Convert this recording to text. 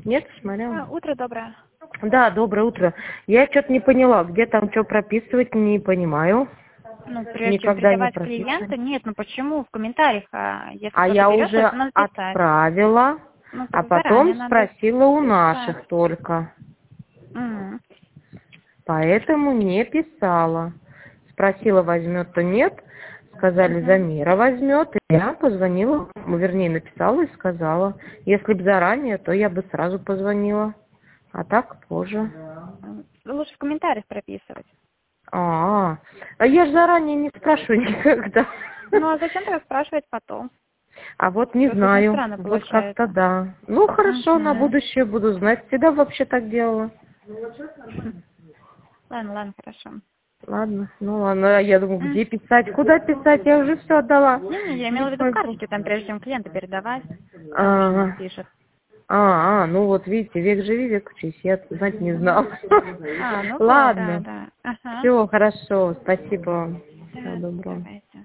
Нет, смотрела? Утро доброе. Да, доброе утро. Я что-то не поняла, где там что прописывать, не понимаю. Ну, прежде чем Никогда не передавать прописываю. клиента, нет, ну почему? В комментариях, если А кто-то я берет, то уже написать. отправила, Ну, а так потом заранее надо спросила у писать. наших только. М. Поэтому не писала. Спросила, возьмет, то нет. Сказали, Мгм. Замира возьмет. И я позвонила, вернее, написала и сказала. Если бы заранее, то я бы сразу позвонила. А так позже. Лучше в комментариях прописывать. А я же заранее не спрашиваю никогда. Ну, а зачем тогда спрашивать потом? А вот не Просто очень знаю. странно Вот как-то получается. да. Ну, хорошо, на Мгм. будущее буду знать. Всегда вообще так делала. Ладно, хорошо. Ладно, ну ладно, я думаю, М. где писать, куда писать, я уже все отдала. Не, я Не имела в виду в пойду. карточке, там, прежде чем клиента передавать, там еще Ага. пишет. Ну вот видите, век живи, век учись, я знать не знала. Ну вот, Ладно, да. Ага. все хорошо, спасибо вам, всего Да, доброго. давайте.